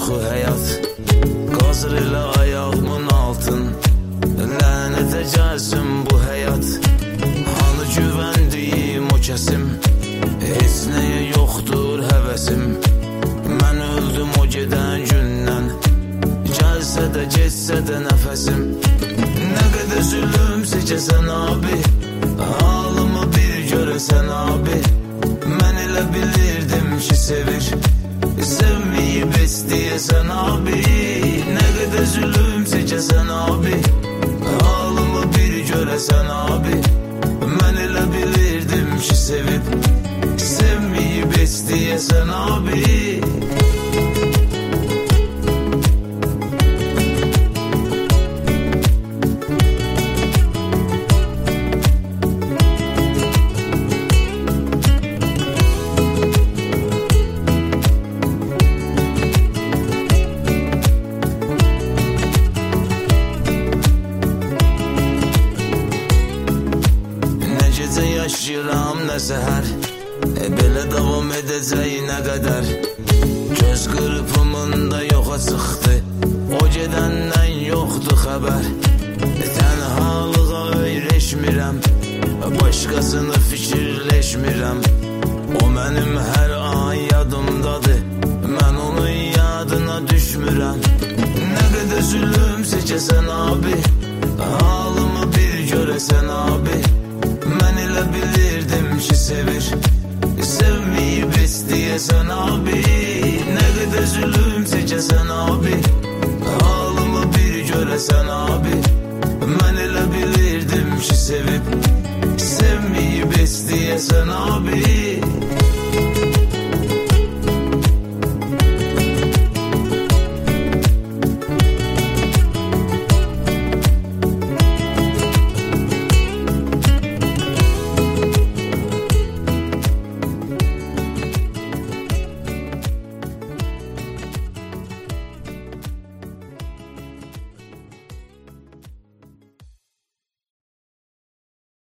axı həyat qazır elə ayağımın altın. Lənətə gəlsin bu həyat, hanı güvəndiyim o kəsim. Heç nəyə yoxdur həvəsim. Mən öldüm o gedən gündən, gəlsə də geçsə də nəfəsim. Nə qədər zülüm çəkəsən abi, halımı bir görəsən abi. Mən elə bilirdim ki sevir, sevməyib istəyəsən abi. Nə qədər zülüm çəkəsən abi, halımı bir görəsən abi. Mən elə bilirdim ki sevib, sevməyib istəyəsən abi. Yaşayıram nə səhər, belə davam edəcək nə qədər. Göz qırpımın da yoxa çıxdı, o gedəndən yoxdur xəbər. Tənhalığa öyrəşmirəm, başqasını fikirləşmirəm. O mənim hər an yadımdadır, mən onun yadına düşmürəm. Nə qədər zülüm çəkəsən abi, halımı bir görəsən abi. Mən elə bilirdim ki sevir, sevməyib istəyəsən abi. Nə qədər zülüm çəkəsən abi, halımı bir görəsən abi. Mən elə bilirdim ki sevib, sevməyib istəyəsən abi.